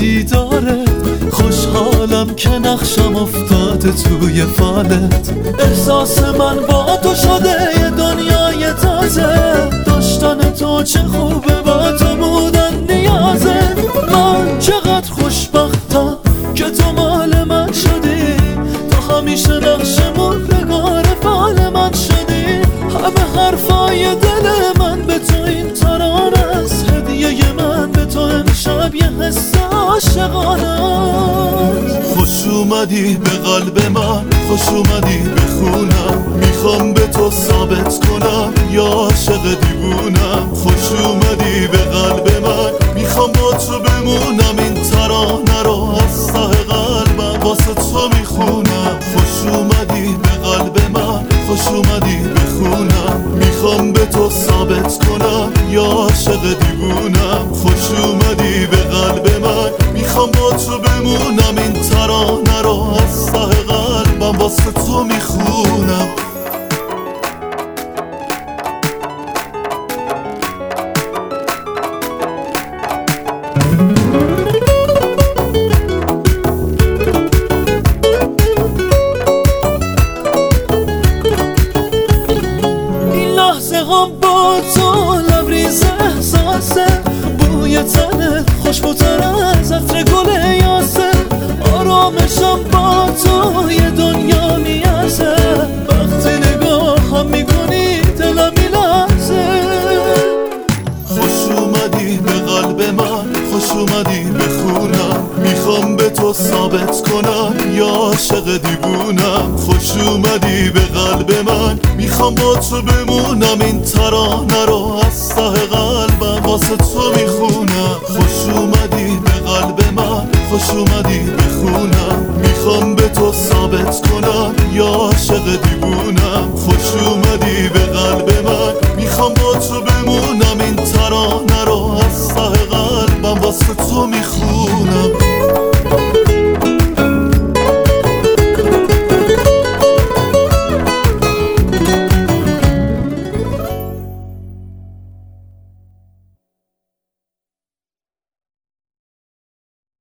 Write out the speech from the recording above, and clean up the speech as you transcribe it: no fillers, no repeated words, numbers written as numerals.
دیدارت، خوشحالم که نقشم افتاده توی فالت. احساس من با تو شده یه دنیای تازه، داشتن تو چه خوبه، با تو بودن نیازه. من چقدر خوشبختم که تو مال من شدی، تو همیشه نقش موندگار فال من شدی. همه حرفای دل من به تو این ترانه است، هدیه من به تو امشب یه حس عاشقانه است. خوش اومدی به قلب من، خوش اومدی به خونم، میخوام به تو ثابت کنم یا عاشق دیوونم. خوش اومدی به قلب من، میخوام با تو بمونم، این ترانه رو از ته قلبم واسه تو میخونم. خوش اومدی به قلب من، خوش اومدی به خونم، میخوام به تو ثابت کنم یا عاشق دیوونم. خوش اومدی به قلب من، میخوام با تو بمونم، این ترانه رو از ته قلبم واسه تو میخونم. هم با تو لبریز احساسه، بوی تنه خوشبوتر از عطر گل یاسه. آرامشم با تو یه دنیا میارزه، وقتی نگاه هم میکنی دلم میلرزه. خوش اومدی به قلب من، خوش اومدی به خونم، میخوام به تو ثابت کنم یا عاشق دیوونم. خوش اومدی به قلب من، میخوام با تو بمونم، این ترانه رو از ته قلبم واسه تو میخونم. خوش اومدی به قلب من، خوش اومدی